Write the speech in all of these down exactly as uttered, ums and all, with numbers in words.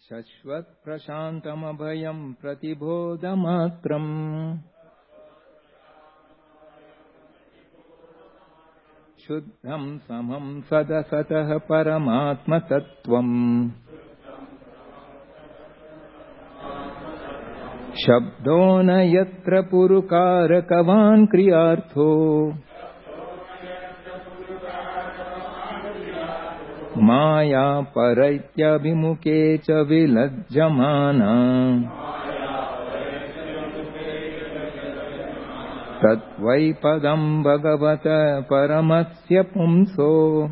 Shashvat prashantam abhayam pratibodhamatram Shuddham samam sadasatah paramatma tattvam Shabdona yatra purukarakavan kriyartho Maya paraitya vimuke cha vilajjamana Tatvai padam bhagavata paramasya pumso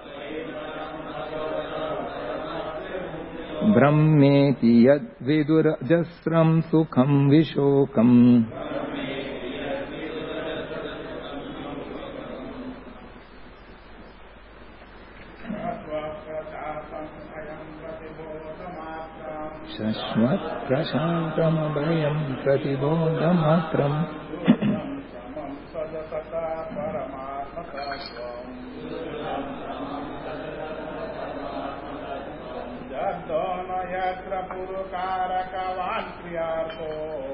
Brahmeti yad vidurajasram sukham vishokam Shashvat prashantam abhayam pratibodhamatram Jadona yatra purukarakavan kriyartho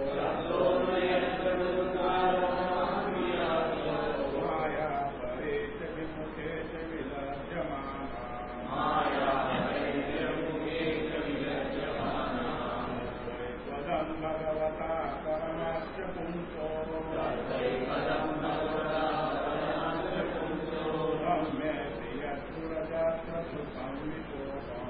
Maya parecha vimuke cha vilajjamana Padam bhagavata paramasya pumso Brahmeti yad surajatra sukham vishokam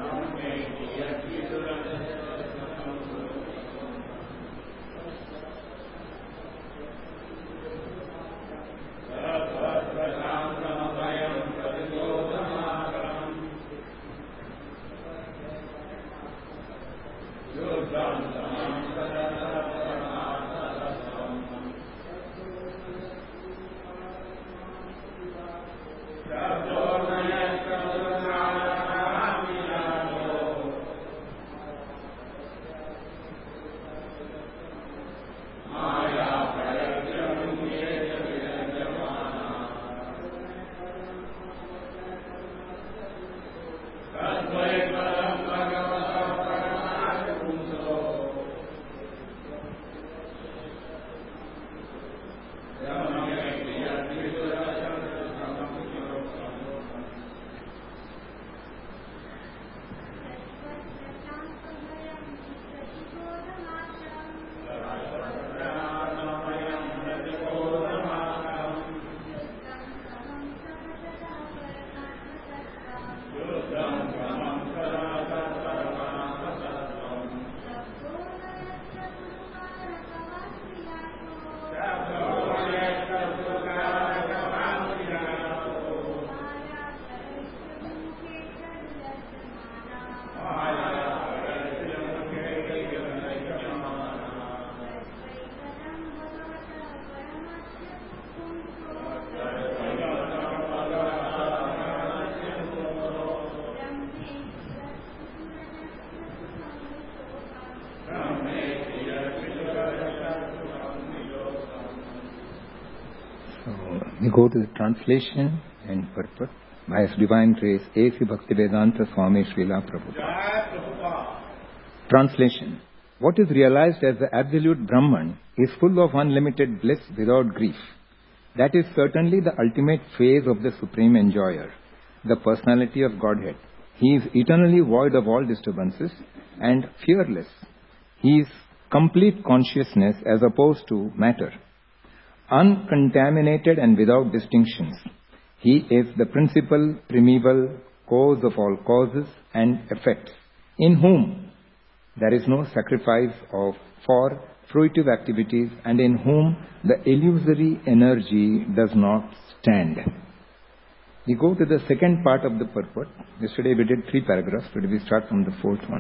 We go to the translation and purport by His Divine Grace A C Bhaktivedanta Swami Srila Prabhupada. Translation. What is realized as the absolute Brahman is full of unlimited bliss without grief. That is certainly the ultimate phase of the Supreme Enjoyer, the personality of Godhead. He is eternally void of all disturbances and fearless. He is complete consciousness as opposed to matter, uncontaminated and without distinctions. He is the principal, primeval cause of all causes and effects, in whom there is no sacrifice of for fruitive activities and in whom the illusory energy does not stand. We go to the second part of the purport. Yesterday we did three paragraphs. Today we start from the fourth one.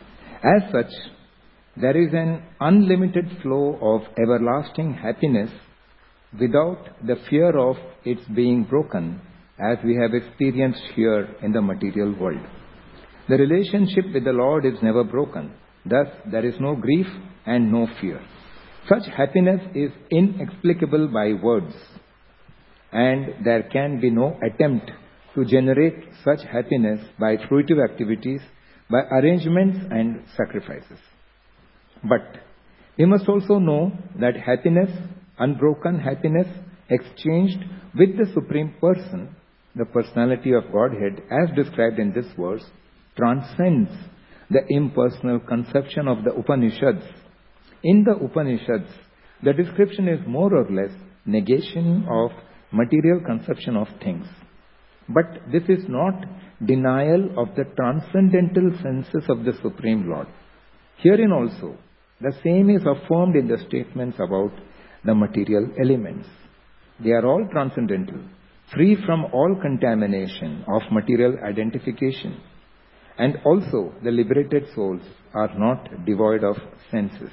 As such, there is an unlimited flow of everlasting happiness without the fear of its being broken, as we have experienced here in the material world. The relationship with the Lord is never broken. Thus, there is no grief and no fear. Such happiness is inexplicable by words, and there can be no attempt to generate such happiness by fruitive activities, by arrangements and sacrifices. But we must also know that happiness, unbroken happiness, exchanged with the Supreme Person, the personality of Godhead, as described in this verse, transcends the impersonal conception of the Upanishads. In the Upanishads, the description is more or less negation of material conception of things. But this is not denial of the transcendental senses of the Supreme Lord. Herein also, the same is affirmed in the statements about the material elements. They are all transcendental, free from all contamination of material identification. And also, the liberated souls are not devoid of senses.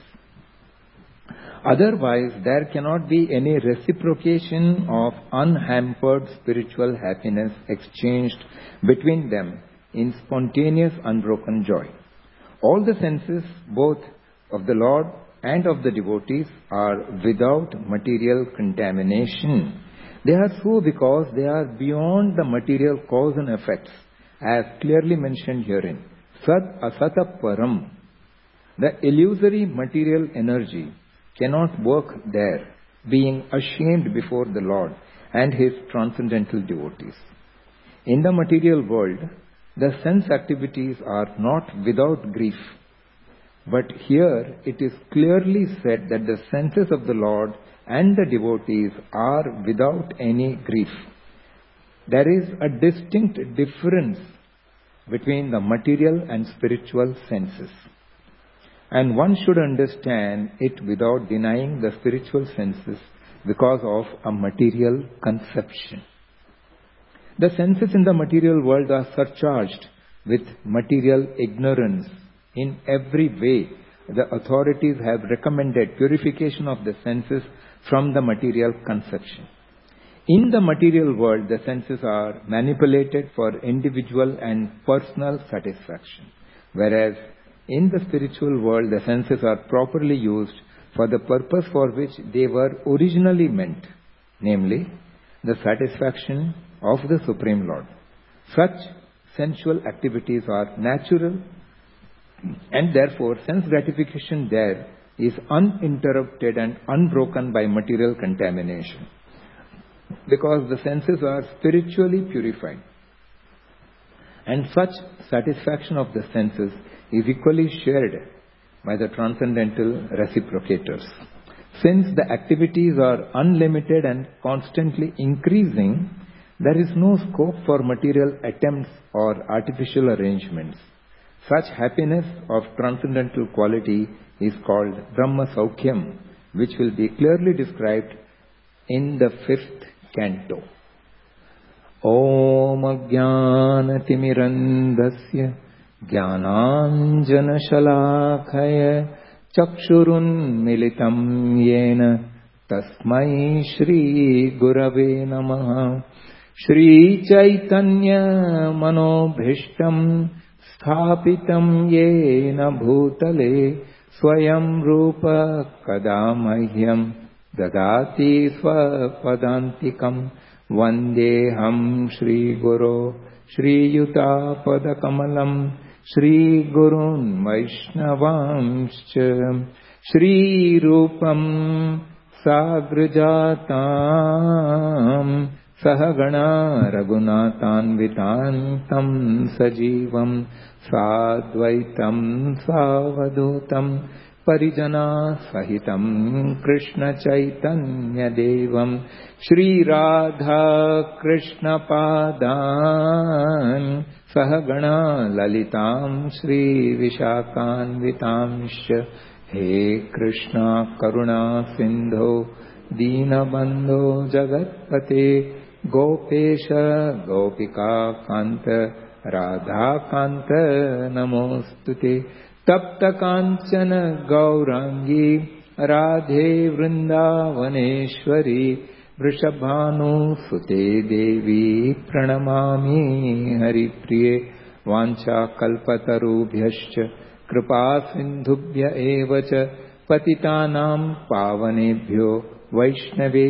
Otherwise, there cannot be any reciprocation of unhampered spiritual happiness exchanged between them in spontaneous, unbroken joy. All the senses, both of the Lord and of the devotees, are without material contamination. They are so because they are beyond the material cause and effects, as clearly mentioned herein. Sat asata param. The illusory material energy cannot work there, being ashamed before the Lord and His transcendental devotees. In the material world, the sense activities are not without grief. But here it is clearly said that the senses of the Lord and the devotees are without any grief. There is a distinct difference between the material and spiritual senses. And one should understand it without denying the spiritual senses because of a material conception. The senses in the material world are surcharged with material ignorance. In every way, the authorities have recommended purification of the senses from the material conception. In the material world, the senses are manipulated for individual and personal satisfaction, whereas in the spiritual world, the senses are properly used for the purpose for which they were originally meant, namely, the satisfaction of the Supreme Lord. Such sensual activities are natural, and therefore sense gratification there is uninterrupted and unbroken by material contamination, because the senses are spiritually purified. And such satisfaction of the senses is equally shared by the transcendental reciprocators. Since the activities are unlimited and constantly increasing, there is no scope for material attempts or artificial arrangements. Such happiness of transcendental quality is called Brahma Saukyam, which will be clearly described in the fifth canto. Om Ajnanatimirandasya Jnananjana Shalakaya Chakshurun Militam Yena Tasmai Shri Gurave Namaha. Shri Chaitanya Manobhishtam Sthapitam Yena Bhutale Swayam Rupa Kadamahyam Dadati Swapadantikam Vandeham Shri Guru Shri Yuta Padakamalam Shri Gurun Vaishnavamscha Shri Rupam Sagrajatam Sahagana Raghunathanvitantam Sajivam Sadvaitam Savadutam Parijana Sahitam Krishna Chaitanya Devam Shri Radha Krishna Padan Sahagana Lalitam Shri Vishakanvitamsha. He Krishna Karuna Sindho Deenabandho Jagatpate Gopesha Gopika Kanta Radha Kanta Namostute Tapta Kanchana Gaurangi Radhe Vrindavaneshwari Vrishabhanu Sute Devi Pranamami Haripriye Vancha Kalpatarubhyascha Kripa Sindhubhya Evacha Patitanam Pavanebhyo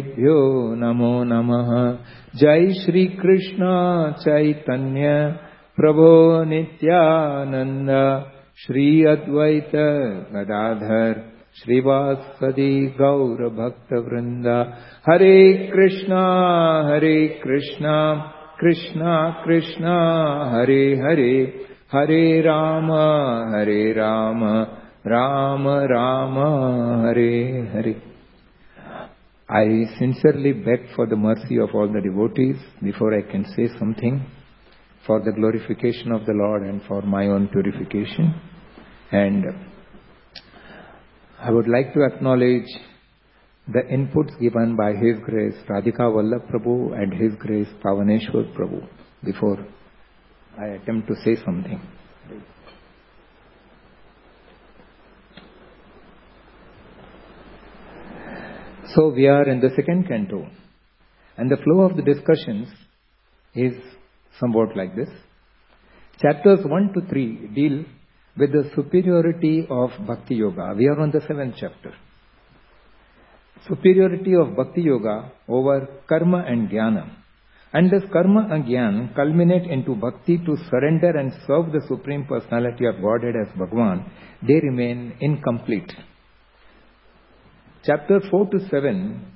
Vaishnavebhyo Namo Namaha. Jai Shri Krishna Chaitanya Prabho Nityananda, Shri Advaita Gadadhar, Srivasadi Gaura Bhakta Vrinda, Hare Krishna, Hare Krishna, Krishna Krishna, Hare Hare, Hare Rama, Hare Rama, Rama Rama, Hare Hare. I sincerely beg for the mercy of all the devotees before I can say something, for the glorification of the Lord and for my own purification. And I would like to acknowledge the inputs given by His Grace Radhika Vallabh Prabhu and His Grace Pavaneshwar Prabhu before I attempt to say something. So we are in the second canto, and the flow of the discussions is somewhat like this. Chapters one to three deal with the superiority of Bhakti Yoga. We are on the seventh chapter. Superiority of Bhakti Yoga over Karma and Jnana. And this Karma and Jnana culminate into Bhakti to surrender and serve the Supreme Personality of Godhead as Bhagwan. They remain incomplete. Chapter four to seven,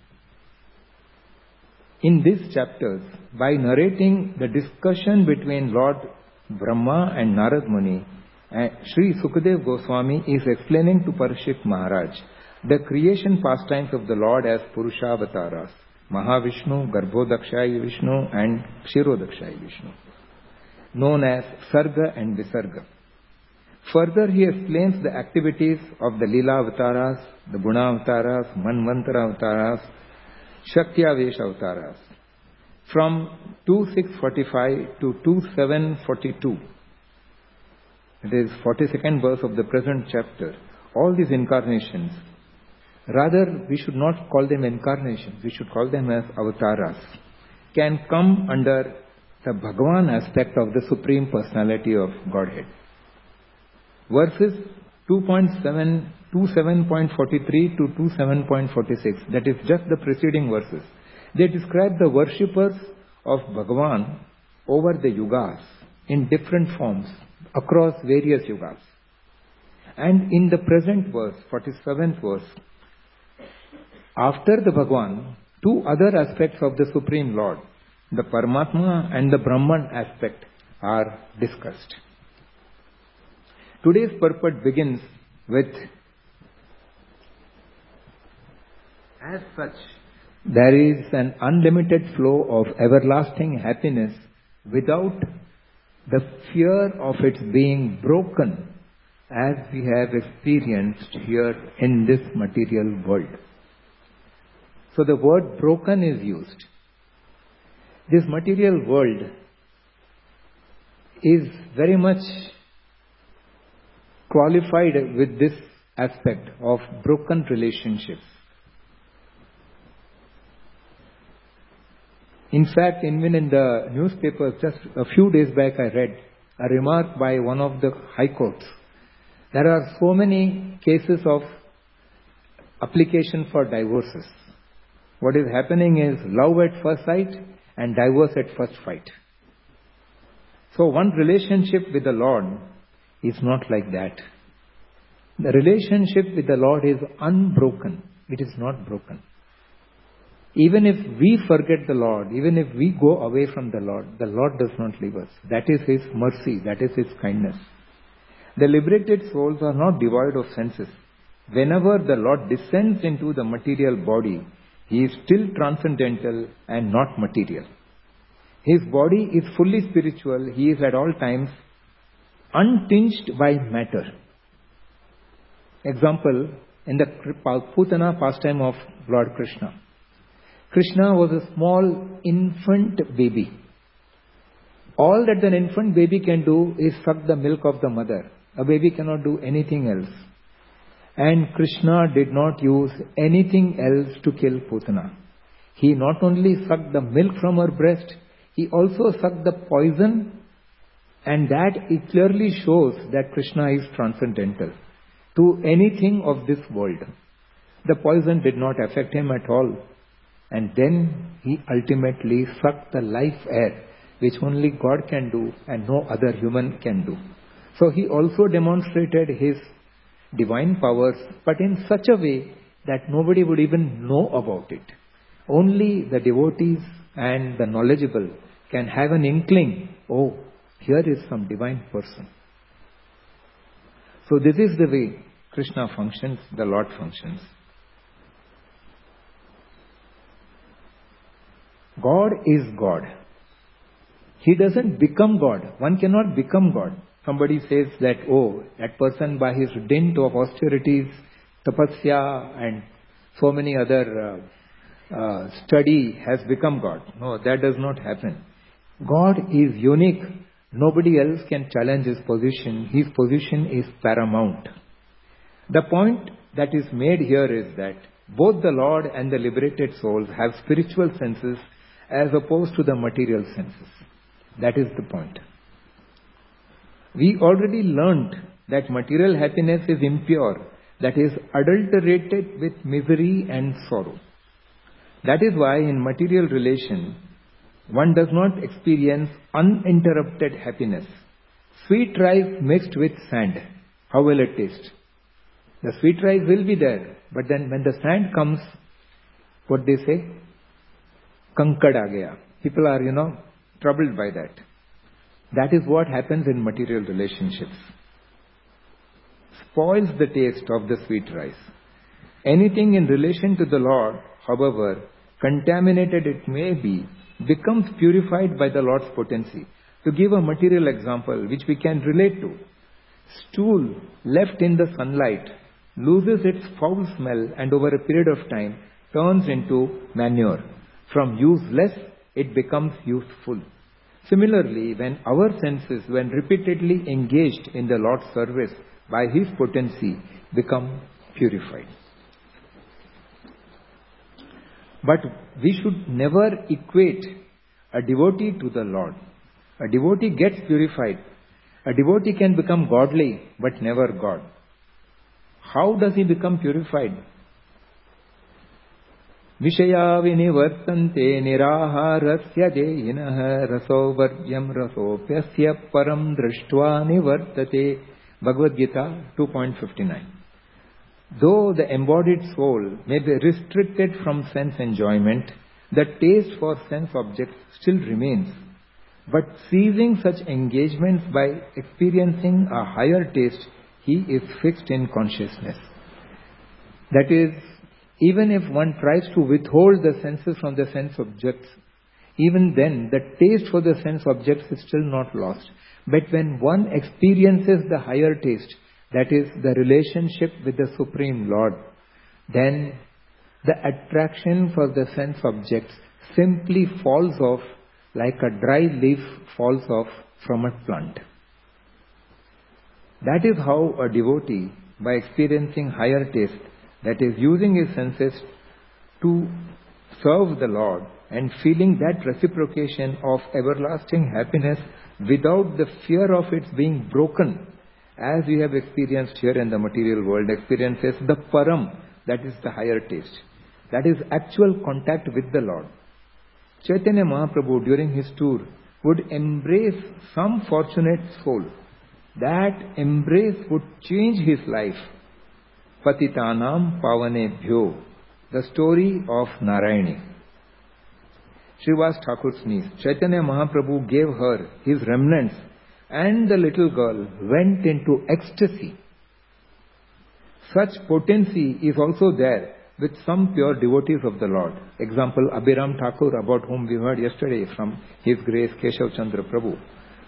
in these chapters, by narrating the discussion between Lord Brahma and Narad Muni, uh, Sri Sukadev Goswami is explaining to Parikshit Maharaj the creation pastimes of the Lord as Purushavataras, Mahavishnu, Garbhodakshaya Vishnu and Kshirodakshaya Vishnu, known as Sarga and Visarga. Further, he explains the activities of the Leela Avataras, the Guna Avataras, Manvantara Avataras, Shaktyavesh Avataras. From two six forty-five to two seven forty-two, it is forty-second verse of the present chapter, all these incarnations, rather we should not call them incarnations, we should call them as avataras, can come under the Bhagavan aspect of the Supreme Personality of Godhead. Verses two twenty-seven point forty-three to twenty-seven point forty-six, that is just the preceding verses, they describe the worshippers of Bhagavan over the yugas in different forms across various yugas. And in the present verse, forty-seventh verse, after the Bhagavan, two other aspects of the Supreme Lord, the Paramatma and the Brahman aspect, are discussed. Today's purport begins with, as such, there is an unlimited flow of everlasting happiness without the fear of its being broken, as we have experienced here in this material world. So the word broken is used. This material world is very much qualified with this aspect of broken relationships. In fact, even in the newspapers, just a few days back I read a remark by one of the high courts. There are so many cases of application for divorces. What is happening is love at first sight and divorce at first fight. So one relationship with the Lord is not like that. The relationship with the Lord is unbroken. It is not broken. Even if we forget the Lord, even if we go away from the Lord, the Lord does not leave us. That is His mercy, that is His kindness. The liberated souls are not devoid of senses. Whenever the Lord descends into the material body, He is still transcendental and not material. His body is fully spiritual. He is at all times untinged by matter. Example, in the Putana pastime of Lord Krishna. Krishna was a small infant baby. All that an infant baby can do is suck the milk of the mother. A baby cannot do anything else. And Krishna did not use anything else to kill Putana. He not only sucked the milk from her breast, he also sucked the poison, and that it clearly shows that Krishna is transcendental to anything of this world. The poison did not affect him at all. And then he ultimately sucked the life air. which only God can do and no other human can do. So he also demonstrated his divine powers, but in such a way that nobody would even know about it. Only the devotees and the knowledgeable can have an inkling, oh, here is some divine person. So this is the way Krishna functions, the Lord functions. God is God. He doesn't become God. One cannot become God. Somebody says that, oh, that person by his dint of austerities, tapasya and so many other uh, uh, study has become God. No, that does not happen. God is unique. Nobody else can challenge his position. His position is paramount. The point that is made here is that both the Lord and the liberated souls have spiritual senses as opposed to the material senses. That is the point. We already learnt that material happiness is impure, that is adulterated with misery and sorrow. That is why in material relation, one does not experience uninterrupted happiness. Sweet rice mixed with sand, how will it taste? The sweet rice will be there, but then when the sand comes, what they say? Kankad aa gaya. People are, you know, troubled by that. That is what happens in material relationships. Spoils the taste of the sweet rice. Anything in relation to the Lord, however contaminated it may be, becomes purified by the Lord's potency. To give a material example which we can relate to, stool left in the sunlight loses its foul smell and over a period of time turns into manure. From useless, it becomes useful. Similarly, when our senses, when repeatedly engaged in the Lord's service by His potency, become purified. But we should never equate a devotee to the Lord. A devotee gets purified. A devotee can become godly, but never God. How does he become purified? Vishaya vinivartante niraharasya jeyinah raso varyam rasopyasya param drishtva nivartate. Bhagavad Gita two point fifty-nine. Though the embodied soul may be restricted from sense enjoyment, the taste for sense objects still remains. But ceasing such engagements by experiencing a higher taste, he is fixed in consciousness. That is, even if one tries to withhold the senses from the sense objects, even then the taste for the sense objects is still not lost. But when one experiences the higher taste, that is the relationship with the Supreme Lord, then the attraction for the sense objects simply falls off like a dry leaf falls off from a plant. That is how a devotee, by experiencing higher taste, that is using his senses to serve the Lord and feeling that reciprocation of everlasting happiness without the fear of its being broken, as we have experienced here in the material world, experiences the param, that is the higher taste. That is actual contact with the Lord. Chaitanya Mahaprabhu during his tour would embrace some fortunate soul. That embrace would change his life. Patitanam Pavanebhyo, the story of Narayani. Srivas Thakur's niece, Chaitanya Mahaprabhu gave her his remnants, and the little girl went into ecstasy. Such potency is also there with some pure devotees of the Lord. Example, Abhiram Thakur, about whom we heard yesterday from His Grace Keshav Chandra Prabhu.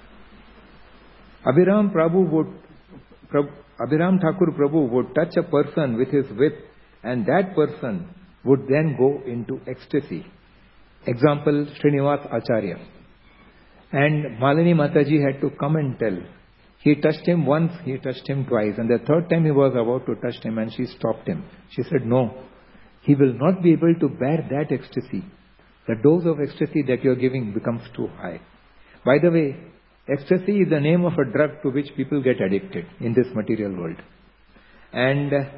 Abhiram Prabhu would, Prabhu, Abhiram Thakur Prabhu would touch a person with his whip, and that person would then go into ecstasy. Example, Srinivas Acharya. And Malini Mataji had to come and tell. He touched him once, he touched him twice, and the third time he was about to touch him and she stopped him. She said, no, he will not be able to bear that ecstasy. The dose of ecstasy that you are giving becomes too high. By the way, ecstasy is the name of a drug to which people get addicted in this material world. And, uh,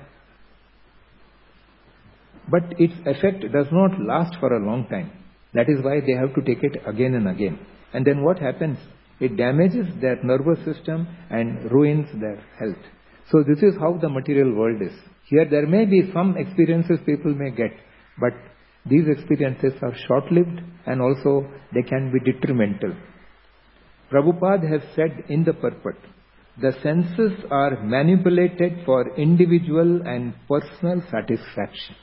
but its effect does not last for a long time. That is why they have to take it again and again. And then what happens? It damages their nervous system and ruins their health. So this is how the material world is. Here there may be some experiences people may get, but these experiences are short-lived and also they can be detrimental. Prabhupada has said in the purport, the senses are manipulated for individual and personal satisfaction.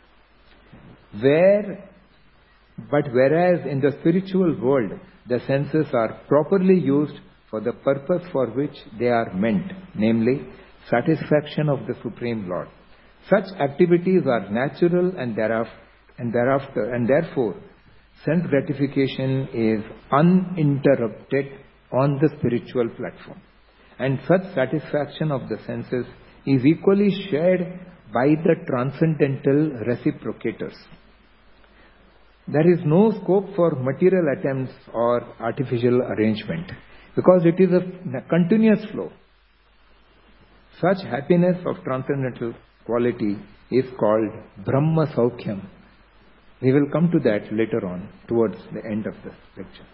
Where, but whereas in the spiritual world, the senses are properly used for the purpose for which they are meant, namely satisfaction of the Supreme Lord. Such activities are natural and thereafter, and thereafter, and therefore sense gratification is uninterrupted on the spiritual platform. And such satisfaction of the senses is equally shared by the transcendental reciprocators. There is no scope for material attempts or artificial arrangement because it is a continuous flow. Such happiness of transcendental quality is called Brahma Saukyam. We will come to that later on towards the end of the lecture.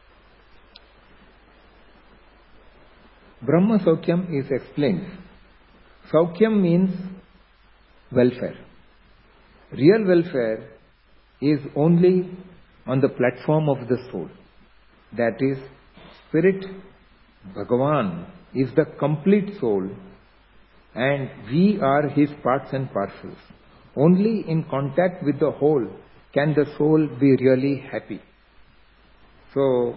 Brahma Saukyam is explained. Saukyam means welfare. Real welfare is only on the platform of the soul. That is, Spirit, Bhagavan, is the complete soul and we are his parts and parcels. Only in contact with the whole can the soul be really happy. So,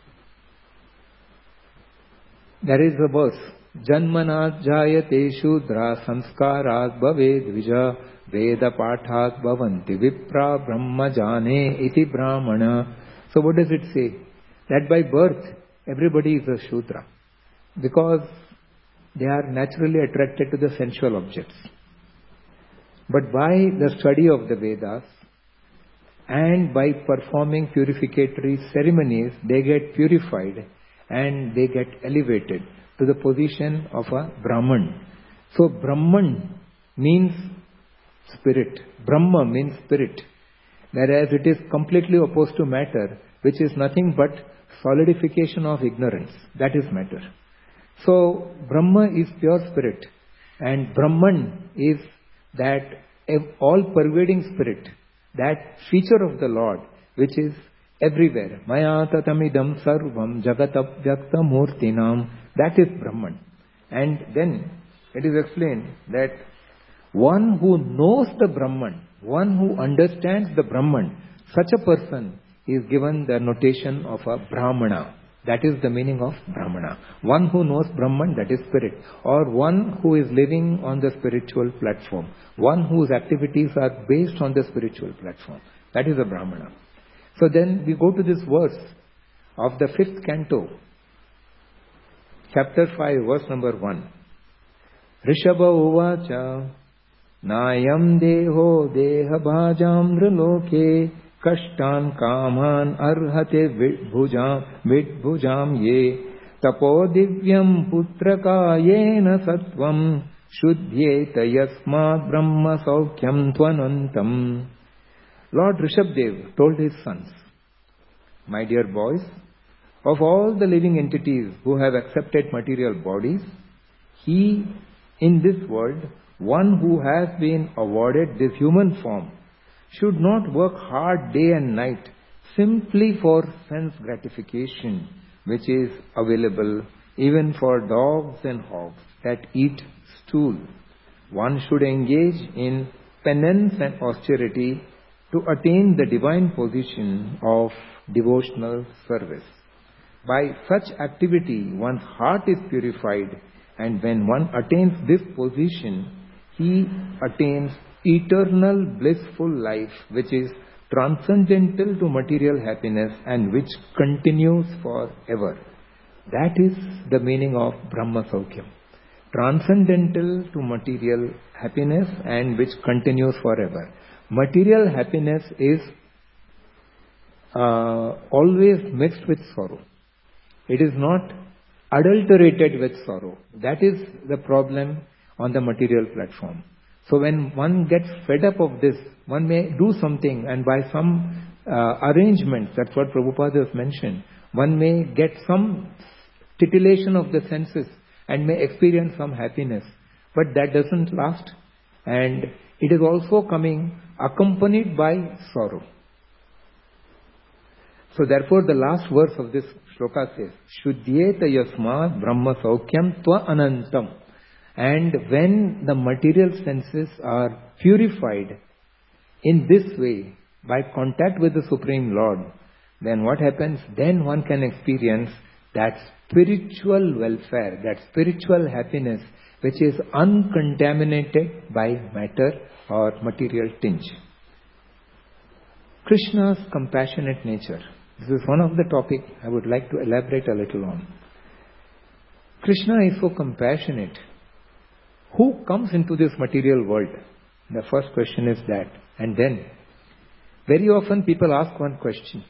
there is a verse, Janmanat jayate shudra samskarat bhaved vija veda pathat bhavanti vipra brahma jane iti brahmana. So what does it say? That by birth everybody is a shudra because they are naturally attracted to the sensual objects. But by the study of the Vedas and by performing purificatory ceremonies, they get purified and they get elevated to the position of a Brahman. So Brahman means spirit. Brahma means spirit. Whereas it is completely opposed to matter, which is nothing but solidification of ignorance. That is matter. So Brahma is pure spirit and Brahman is that all-pervading spirit, that feature of the Lord which is everywhere. Maya tatamidam sarvam jagatapyakta murtinam. That is Brahman. And then it is explained that one who knows the Brahman, one who understands the Brahman, such a person is given the notation of a Brahmana. That is the meaning of Brahmana. One who knows Brahman, that is spirit. Or one who is living on the spiritual platform. One whose activities are based on the spiritual platform. That is a Brahmana. So then we go to this verse of the fifth canto, chapter five, verse number one. Rishabha uvacha nayam deho deha bhajam nriloke kashtan kaman arhate vidbhujam vidbhujam ye tapo divyam putraka yena sattvam shuddhyeta yasmat brahma saukyam tvanantam. Lord Rishabdev told his sons, my dear boys, of all the living entities who have accepted material bodies, he in this world, one who has been awarded this human form, should not work hard day and night simply for sense gratification, which is available even for dogs and hogs that eat stool. One should engage in penance and austerity to attain the divine position of devotional service. By such activity, one's heart is purified, and when one attains this position, he attains eternal blissful life, which is transcendental to material happiness and which continues forever. That is the meaning of Brahma Saukyam. Transcendental to material happiness and which continues forever. Material happiness is uh, always mixed with sorrow. It is not adulterated with sorrow. That is the problem on the material platform. So when one gets fed up of this, one may do something and by some uh, arrangements, that's what Prabhupada has mentioned, One may get some titillation of the senses and may experience some happiness, but that doesn't last, and it is also coming accompanied by sorrow. So therefore the last verse of this shloka says, Shuddhyeta yasma brahma saukyam tva anantam. And when the material senses are purified in this way, by contact with the Supreme Lord, then what happens? Then one can experience that spiritual welfare, that spiritual happiness, which is uncontaminated by matter or material tinge. Krishna's compassionate nature. This is one of the topics I would like to elaborate a little on. Krishna is so compassionate. Who comes into this material world? The first question is that. And then, very often people ask one question.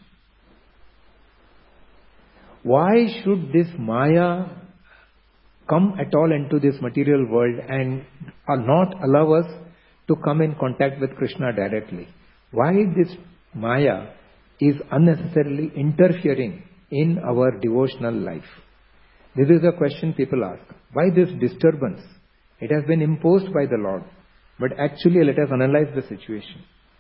Why should this Maya come at all into this material world and not allow us to come in contact with Krishna directly? Why this Maya is unnecessarily interfering in our devotional life? This is a question people ask. Why this disturbance? It has been imposed by the Lord. But actually, let us analyze the situation.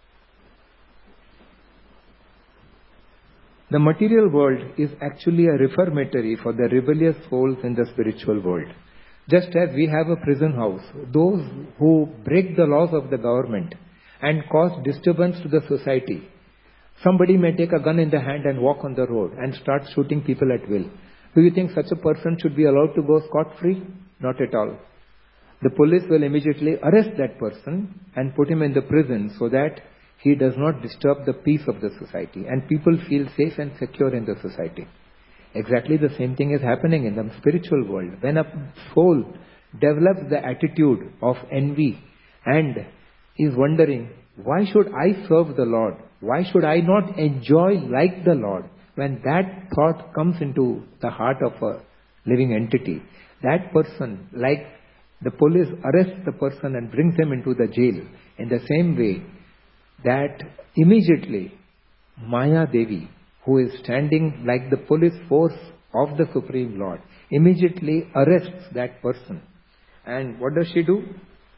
The material world is actually a reformatory for the rebellious souls in the spiritual world. Just as we have a prison house, those who break the laws of the government and cause disturbance to the society. Somebody may take a gun in the hand and walk on the road and start shooting people at will. Do you think such a person should be allowed to go scot-free? Not at all. The police will immediately arrest that person and put him in the prison so that he does not disturb the peace of the society and people feel safe and secure in the society. Exactly the same thing is happening in the spiritual world. When a soul develops the attitude of envy and is wondering, why should I serve the Lord? Why should I not enjoy like the Lord? When that thought comes into the heart of a living entity, that person, like the police arrests the person and brings him into the jail, in the same way, that immediately Maya Devi, who is standing like the police force of the Supreme Lord, immediately arrests that person. And what does she do?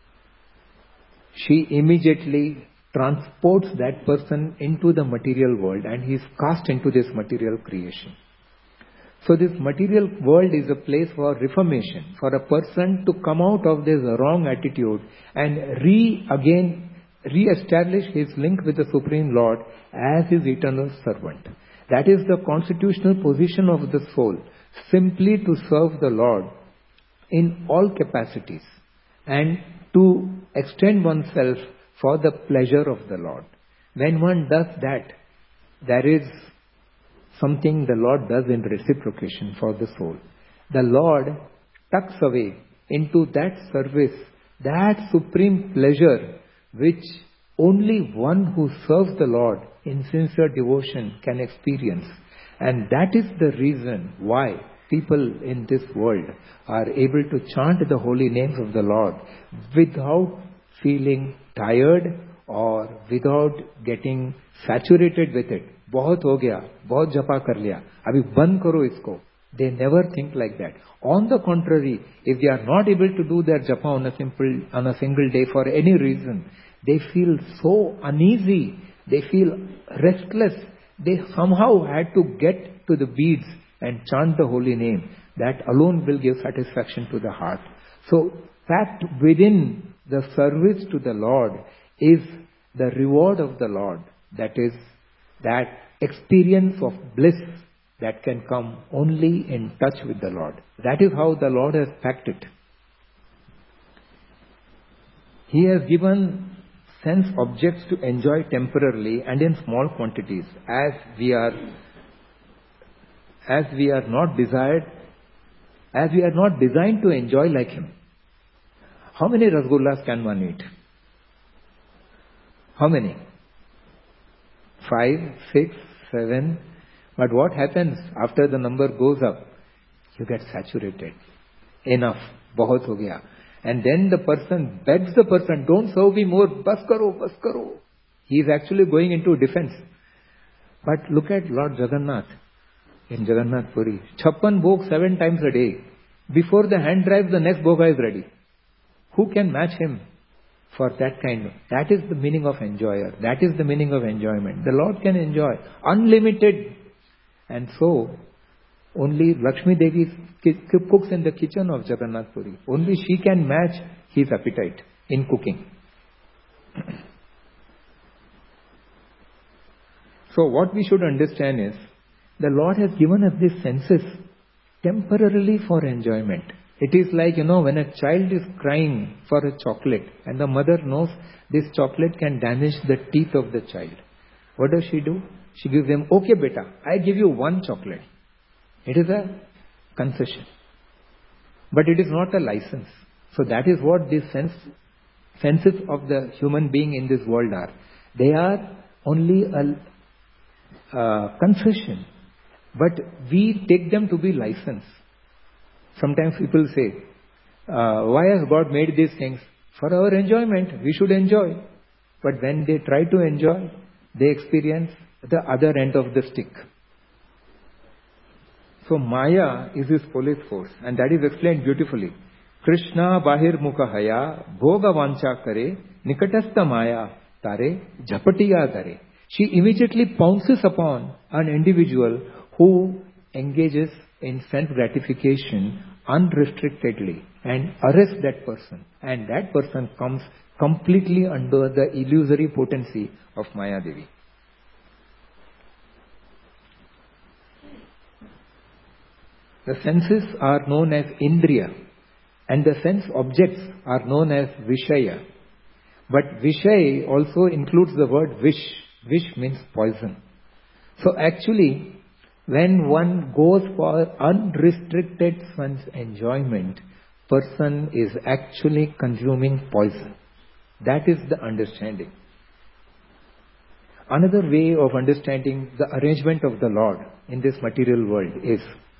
She immediately transports that person into the material world and he is cast into this material creation. So this material world is a place for reformation, for a person to come out of this wrong attitude and re again re-establish his link with the Supreme Lord as his eternal servant. That is the constitutional position of the soul, simply to serve the Lord in all capacities and to extend oneself for the pleasure of the Lord. When one does that, there is something the Lord does in reciprocation for the soul. The Lord tucks away into that service, that supreme pleasure which only one who serves the Lord in sincere devotion can experience. And that is the reason why people in this world are able to chant the holy names of the Lord without feeling tired or without getting saturated with it. बहुत हो गया, बहुत जपा कर लिया, अभी बंद करो इसको. They never think like that. On the contrary, if they are not able to do their japa on a simple, on a single day for any reason, they feel so uneasy, they feel restless. They somehow had to get to the beads and chant the holy name. That alone will give satisfaction to the heart. So, that within the service to the Lord is the reward of the Lord. That is, that experience of bliss that can come only in touch with the Lord. That is how the Lord has packed it. He has given sense objects to enjoy temporarily and in small quantities, as we are as we are not desired, as we are not designed to enjoy like Him. How many rasgullas can one eat? How many? Five, six, seven. But what happens after the number goes up? You get saturated. Enough. Bahut ho gaya. And then the person begs the person, don't serve me more. Bas karo, bas karo. He is actually going into defense. But look at Lord Jagannath. in Jagannath Puri. Chappan bhog seven times a day. Before the hand drives, the next bhoga is ready. Who can match him for that kind of? That is the meaning of enjoyer. That is the meaning of enjoyment. The Lord can enjoy unlimited. And so, only Lakshmi Devi cooks in the kitchen of Jagannath Puri. Only she can match his appetite in cooking. So what we should understand is, the Lord has given us these senses temporarily for enjoyment. It is like, you know, when a child is crying for a chocolate and the mother knows this chocolate can damage the teeth of the child. What does she do? She gives them, okay beta, I give you one chocolate. It is a concession. But it is not a license. So that is what these sense, senses of the human being in this world are. They are only a uh, concession. But we take them to be license. Sometimes people say, uh, why has God made these things? For our enjoyment. We should enjoy. But when they try to enjoy, they experience the other end of the stick. So Maya is his police force, and that is explained beautifully. Krishna bahir mukha haya bhoga vancha kare nikatastha maya tare jhapatiya tare. She immediately pounces upon an individual who engages in self-gratification unrestrictedly and arrests that person. And that person comes completely under the illusory potency of Maya Devi. The senses are known as Indriya and the sense objects are known as Vishaya. But Vishay also includes the word Vish. Vish means poison. So actually, when one goes for unrestricted sense enjoyment, person is actually consuming poison. That is the understanding. Another way of understanding the arrangement of the Lord in this material world is,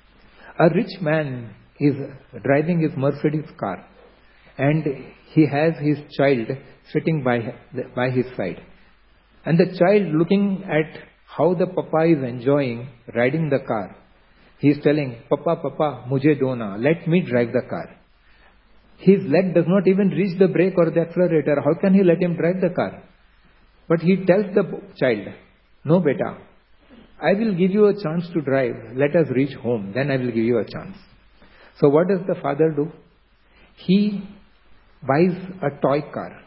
a rich man is driving his Mercedes car and he has his child sitting by, by his side. And the child, looking at how the papa is enjoying riding the car, he is telling, Papa, Papa, mujhe do na, let me drive the car. His leg does not even reach the brake or the accelerator. How can he let him drive the car? But he tells the child, no beta, I will give you a chance to drive. Let us reach home. Then I will give you a chance. So what does the father do? He buys a toy car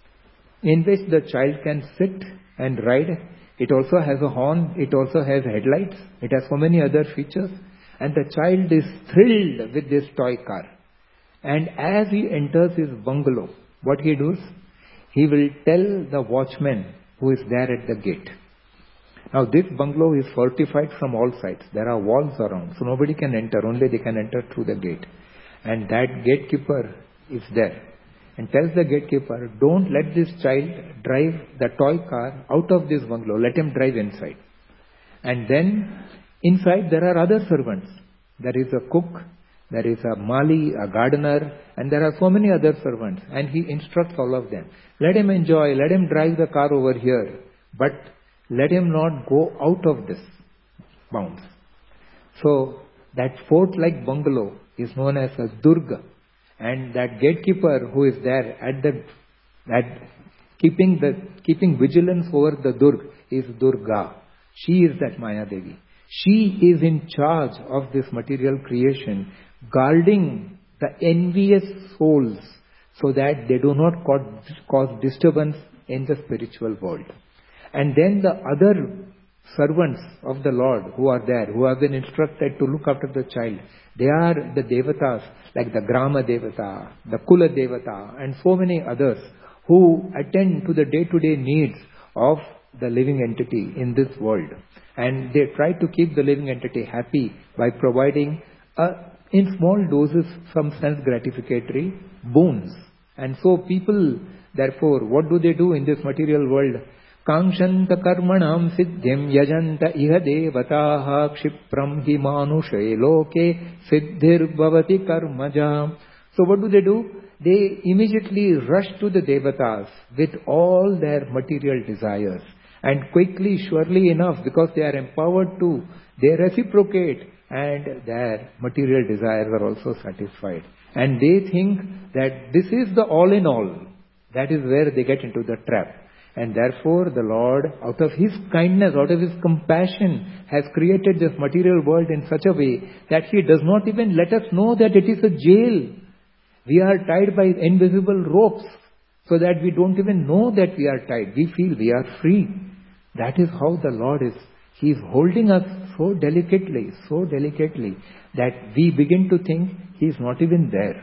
in which the child can sit and ride. It also has a horn. It also has headlights. It has so many other features. And the child is thrilled with this toy car. And as he enters his bungalow, what he does? He will tell the watchman who is there at the gate. Now this bungalow is fortified from all sides. There are walls around, so nobody can enter. Only they can enter through the gate. And that gatekeeper is there. And tells the gatekeeper, don't let this child drive the toy car out of this bungalow. Let him drive inside. And then inside there are other servants. There is a cook, there is a mali, a gardener, and there are so many other servants. And he instructs all of them. Let him enjoy, let him drive the car over here. But let him not go out of this bounds. So that fort-like bungalow is known as a Durga. And that gatekeeper who is there at the at keeping the keeping vigilance over the Durga is Durga. She is that Maya Devi. She is in charge of this material creation, guarding the envious souls so that they do not cause, cause disturbance in the spiritual world. And then the other servants of the Lord who are there, who have been instructed to look after the child, they are the Devatas, like the Grama Devata, the Kula Devata, and so many others who attend to the day-to-day needs of the living entity in this world. And they try to keep the living entity happy by providing, uh, in small doses, some self-gratificatory boons. And so people, therefore, what do they do in this material world? Kankshanta karmanam siddhim yajanta iha devataha kshipram hi manushe loke siddhir bhavati karmaja. So what do they do? They immediately rush to the devatas with all their material desires. And quickly, surely enough, because they are empowered to, They reciprocate and their material desires are also satisfied. And they think that this is the all in all. That is where they get into the trap. And therefore the Lord, out of His kindness, out of His compassion, has created this material world in such a way that He does not even let us know that it is a jail. We are tied by invisible ropes so that we don't even know that we are tied. We feel we are free. That is how the Lord is. He is holding us so delicately, so delicately, that we begin to think He is not even there.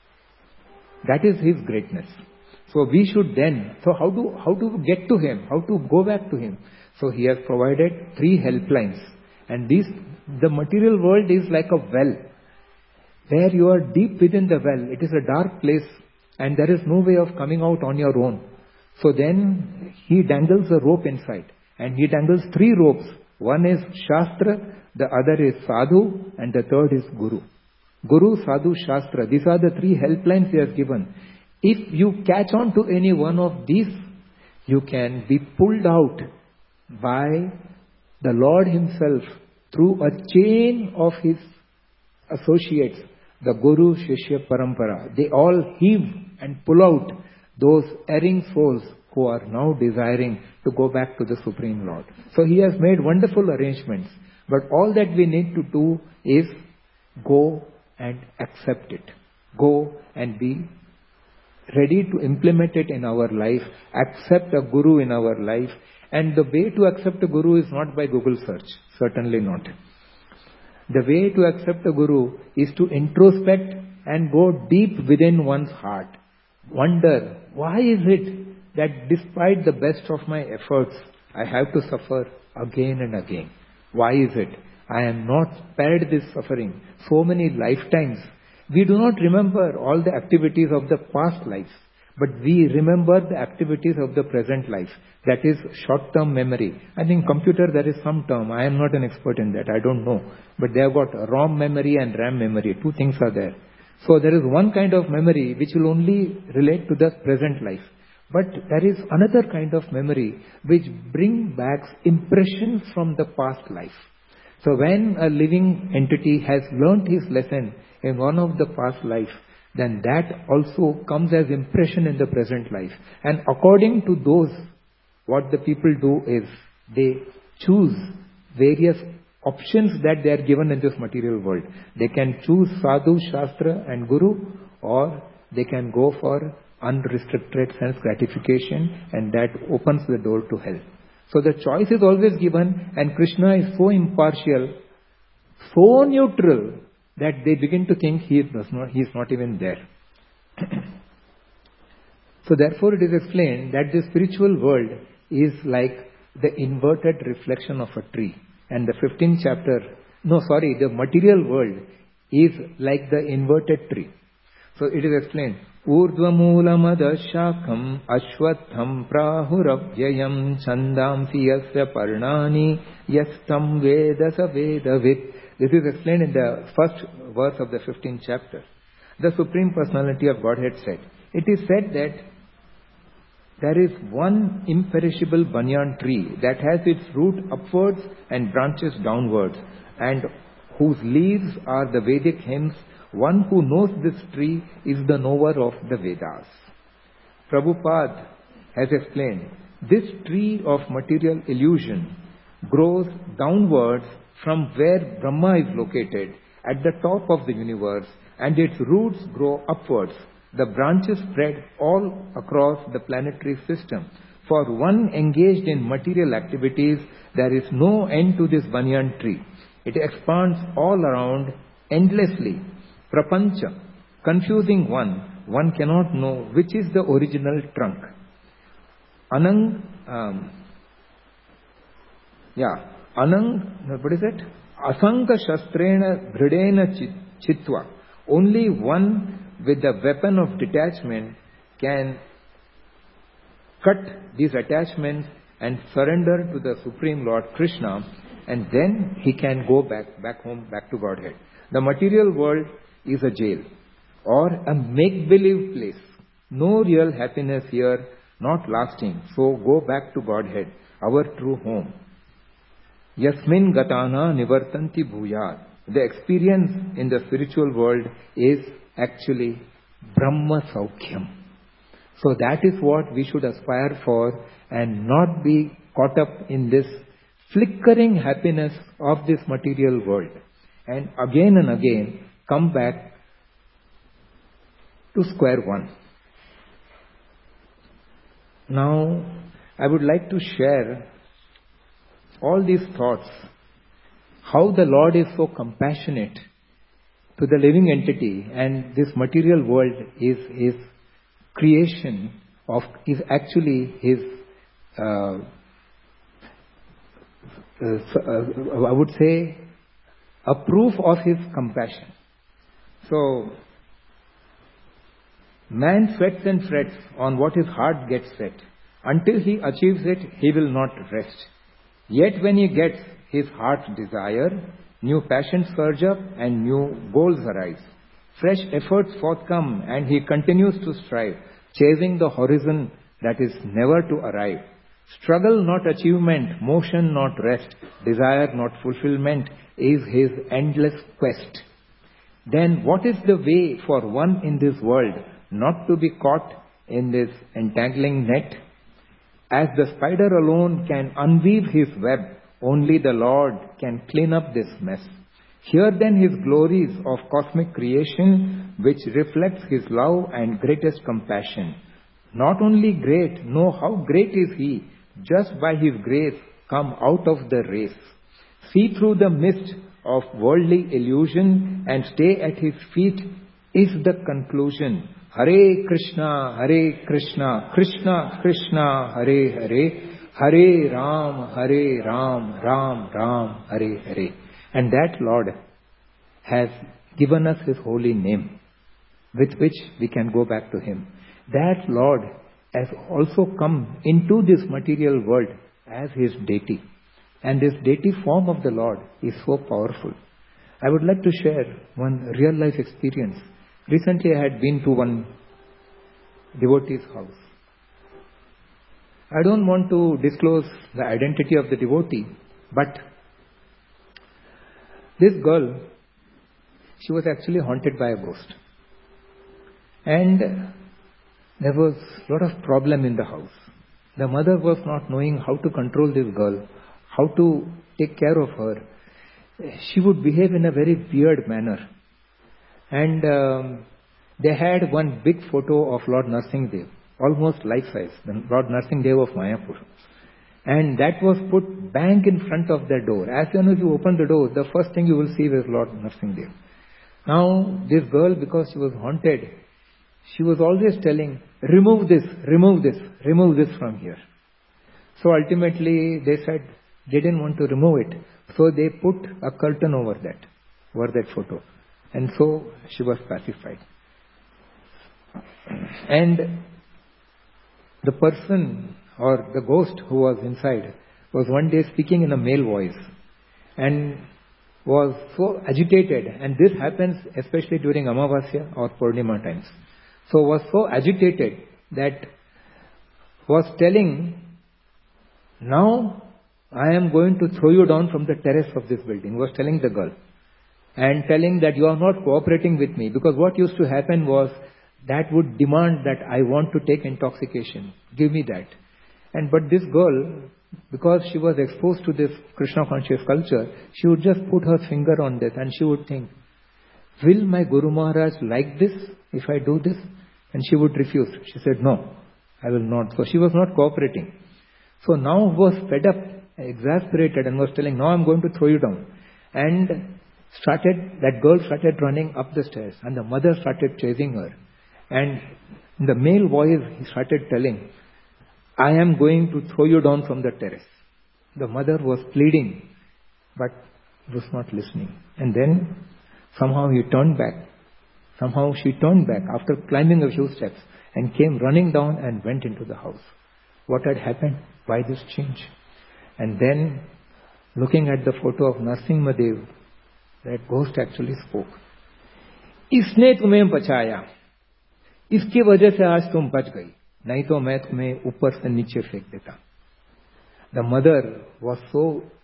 That is His greatness. So we should then, so how to, how to get to Him? How to go back to Him? So He has provided three helplines. And this, the material world is like a well. Where you are deep within the well, it is a dark place and there is no way of coming out on your own. So then He dangles a rope inside. And He dangles three ropes. One is Shastra, the other is Sadhu, and the third is Guru. Guru, Sadhu, Shastra. These are the three helplines He has given. If you catch on to any one of these, you can be pulled out by the Lord Himself through a chain of His associates, the Guru, Shishya, Parampara. They all heave and pull out those erring souls who are now desiring to go back to the Supreme Lord. So He has made wonderful arrangements. But all that we need to do is go and accept it. Go and be ready to implement it in our life. Accept a Guru in our life. And the way to accept a Guru is not by Google search. Certainly not. The way to accept a Guru is to introspect and go deep within one's heart. Wonder, why is it that despite the best of my efforts, I have to suffer again and again? Why is it? I am not spared this suffering so many lifetimes. We do not remember all the activities of the past lives, but we remember the activities of the present life. That is short-term memory. I think computer there is some term. I am not an expert in that. I don't know. But they have got ROM memory and RAM memory. Two things are there. So there is one kind of memory which will only relate to the present life. But there is another kind of memory which brings back impressions from the past life. So when a living entity has learnt his lesson in one of the past life, then that also comes as impression in the present life. And according to those, what the people do is they choose various options that they are given in this material world. They can choose Sadhu, Shastra and Guru, or they can go for unrestricted sense gratification, and that opens the door to hell. So the choice is always given, and Krishna is so impartial, so neutral, that they begin to think he is not, he is not even there. So therefore it is explained that the spiritual world is like the inverted reflection of a tree. And the fifteenth chapter, no sorry, the material world is like the inverted tree. So it is explained, Urdvamulamada-shakam ashwatham prahurabhyayam chandamsi yasya parnani yastam vedasa vedavit. This is explained in the first verse of the fifteenth chapter. The Supreme Personality of Godhead said, it is said that there is one imperishable banyan tree that has its root upwards and branches downwards, and whose leaves are the Vedic hymns. One who knows this tree is the knower of the Vedas. Prabhupada has explained, this tree of material illusion grows downwards from where Brahma is located at the top of the universe, and its roots grow upwards. The branches spread all across the planetary system. For one engaged in material activities, there is no end to this banyan tree. It expands all around endlessly. Prapancha, confusing one, one cannot know which is the original trunk. Anang, um, yeah, Anang, what is it? Asanka shastrena bhridena chitva. Only one with the weapon of detachment can cut these attachments and surrender to the Supreme Lord Krishna, and then he can go back, back home, back to Godhead. The material world is a jail or a make-believe place. No real happiness here, not lasting. So go back to Godhead, our true home. Yasmin gatana nivartanti bhuyat. The experience in the spiritual world is actually Brahma Saukhyam. So that is what we should aspire for and not be caught up in this flickering happiness of this material world. And again and again come back to square one. Now, I would like to share all these thoughts, how the Lord is so compassionate to the living entity, and this material world is His creation of, is actually His, uh, uh, I would say, a proof of His compassion. So, man sweats and frets on what his heart gets set. Until he achieves it, he will not rest. Yet when he gets his heart's desire, new passions surge up and new goals arise. Fresh efforts forthcome and he continues to strive, chasing the horizon that is never to arrive. Struggle not achievement, motion not rest, desire not fulfillment is his endless quest. Then what is the way for one in this world not to be caught in this entangling net? As the spider alone can unweave his web, only the Lord can clean up this mess. Hear then His glories of cosmic creation, which reflects His love and greatest compassion. Not only great, know how great is He, just by His grace come out of the race. See through the mist of worldly illusion and stay at His feet is the conclusion. Hare Krishna, Hare Krishna, Krishna Krishna, Hare Hare, Hare Ram, Hare Ram, Ram Ram, Hare Hare. And that Lord has given us His holy name, with which we can go back to Him. That Lord has also come into this material world as His deity. And this deity form of the Lord is so powerful. I would like to share one real life experience. Recently I had been to one devotee's house. I don't want to disclose the identity of the devotee, but this girl, she was actually haunted by a ghost. And there was a lot of problem in the house. The mother was not knowing how to control this girl, how to take care of her. She would behave in a very weird manner. And um, they had one big photo of Lord Narsingh-Dev, almost life-size, the Lord Narsingh-Dev of Mayapur. And that was put bang in front of their door. As soon as you open the door, the first thing you will see is Lord Narsingh-Dev. Now, this girl, because she was haunted, she was always telling, remove this, remove this, remove this from here. So ultimately, they said they didn't want to remove it. So they put a curtain over that, over that photo. And so she was pacified. And the person or the ghost who was inside was one day speaking in a male voice and was so agitated. And this happens especially during Amavasya or Purnima times. So was so agitated that was telling, now I am going to throw you down from the terrace of this building. Was telling the girl. And telling that you are not cooperating with me. Because what used to happen was that would demand that I want to take intoxication. Give me that. And but this girl, because she was exposed to this Krishna conscious culture, she would just put her finger on this and she would think, will my Guru Maharaj like this if I do this? And she would refuse. She said, no, I will not. So she was not cooperating. So now was fed up, exasperated and was telling, now I'm going to throw you down. And started, that girl started running up the stairs and the mother started chasing her. And in the male voice, he started telling, I am going to throw you down from the terrace. The mother was pleading, but was not listening. And then somehow he turned back. Somehow she turned back after climbing a few steps and came running down and went into the house. What had happened? Why this change? And then looking at the photo of Narasimha-Dev, that ghost actually spoke. इसने तुम्हें बचाया, इसकी वजह से आज तुम बच गई, नहीं तो मैं तुम्हें ऊपर से नीचे फेंक देता. The mother was so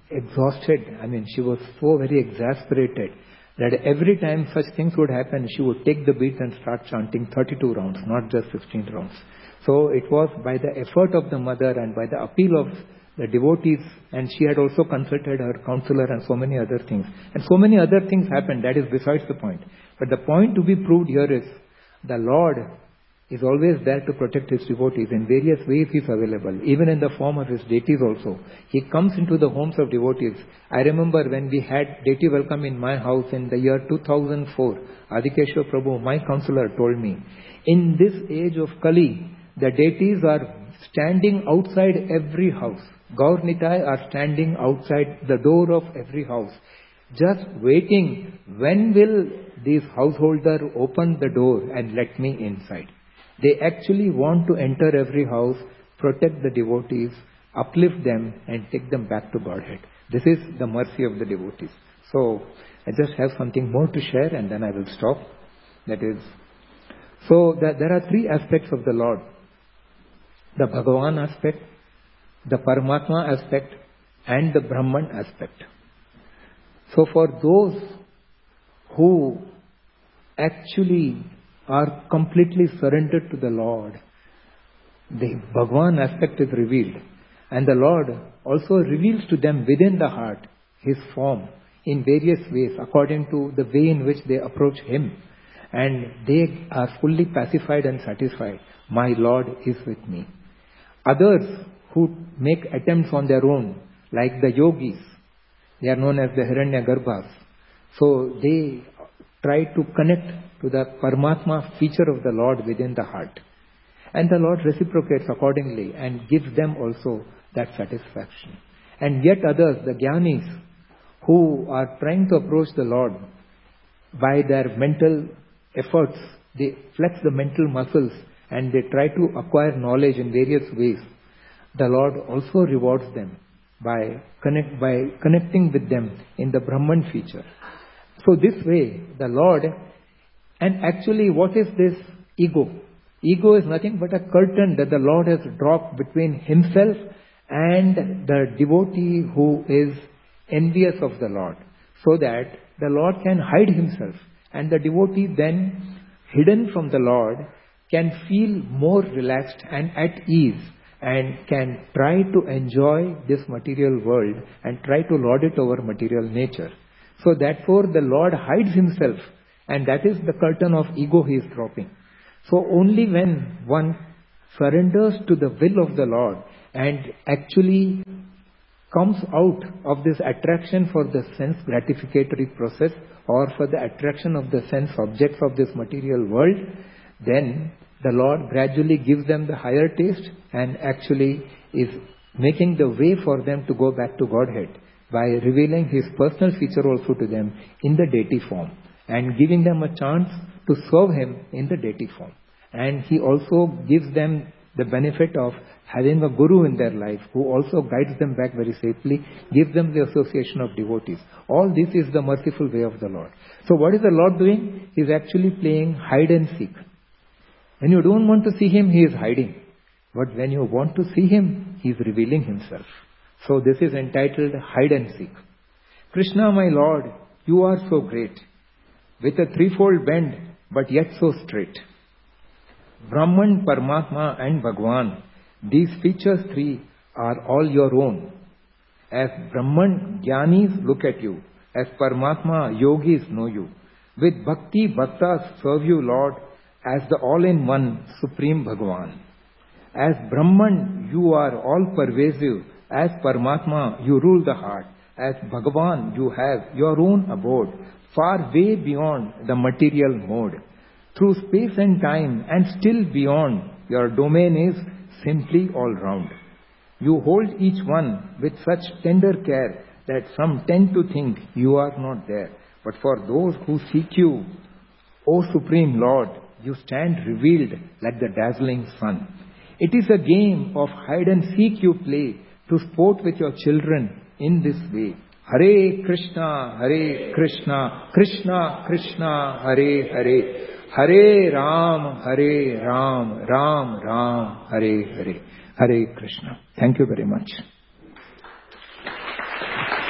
exhausted. I mean, she was so very exasperated that every time such things would happen, she would take the beat and start chanting thirty-two rounds, not just sixteen rounds. So it was by the effort of the mother and by the appeal of the devotees, and she had also consulted her counselor and so many other things. And so many other things happened, that is besides the point. But the point to be proved here is, the Lord is always there to protect His devotees. In various ways He is available, even in the form of His deities also. He comes into the homes of devotees. I remember when we had deity welcome in my house in the year two thousand four, Adhikeshwar Prabhu, my counselor, told me, in this age of Kali, the deities are standing outside every house. Gaur Nitai are standing outside the door of every house, just waiting, when will this householder open the door and let me inside. They actually want to enter every house, protect the devotees, uplift them and take them back to Godhead. This is the mercy of the devotees. So, I just have something more to share and then I will stop. That is, so that there are three aspects of the Lord. The Bhagavan aspect, the Paramatma aspect and the Brahman aspect. So for those who actually are completely surrendered to the Lord, the Bhagavan aspect is revealed. And the Lord also reveals to them within the heart His form in various ways according to the way in which they approach Him. And they are fully pacified and satisfied. My Lord is with me. Others who make attempts on their own, like the yogis, they are known as the Hiranyagarbhas. So they try to connect to the Paramatma feature of the Lord within the heart. And the Lord reciprocates accordingly and gives them also that satisfaction. And yet others, the Jnanis, who are trying to approach the Lord by their mental efforts, they flex the mental muscles and they try to acquire knowledge in various ways. The Lord also rewards them by connect by connecting with them in the Brahman feature. So this way, the Lord, and actually what is this ego? Ego is nothing but a curtain that the Lord has dropped between Himself and the devotee who is envious of the Lord, so that the Lord can hide Himself, and the devotee then, hidden from the Lord, can feel more relaxed and at ease and can try to enjoy this material world and try to lord it over material nature. So therefore the Lord hides Himself, and that is the curtain of ego He is dropping. So only when one surrenders to the will of the Lord and actually comes out of this attraction for the sense gratificatory process or for the attraction of the sense objects of this material world, then the Lord gradually gives them the higher taste and actually is making the way for them to go back to Godhead by revealing His personal feature also to them in the deity form and giving them a chance to serve Him in the deity form. And He also gives them the benefit of having a guru in their life who also guides them back very safely, gives them the association of devotees. All this is the merciful way of the Lord. So what is the Lord doing? He is actually playing hide and seek. When you don't want to see Him, He is hiding. But when you want to see Him, He is revealing Himself. So this is entitled Hide and Seek. Krishna, my Lord, You are so great, with a threefold bend, but yet so straight. Brahman, Paramatma and Bhagavan, these features three are all your own. As Brahman, Jnanis look at you. As Paramatma, Yogis know you. With Bhakti, Bhaktas serve you, Lord, as the all-in-one Supreme Bhagavan. As Brahman, you are all-pervasive. As Paramatma, you rule the heart. As Bhagavan, you have your own abode, far way beyond the material mode. Through space and time and still beyond, your domain is simply all round. You hold each one with such tender care that some tend to think you are not there. But for those who seek you, O Supreme Lord, you stand revealed like the dazzling sun. It is a game of hide and seek you play to sport with your children in this way. Hare Krishna, Hare Krishna, Krishna Krishna, Hare Hare. Hare Ram, Hare Ram, Ram Ram, Hare Hare. Hare Krishna. Thank you very much.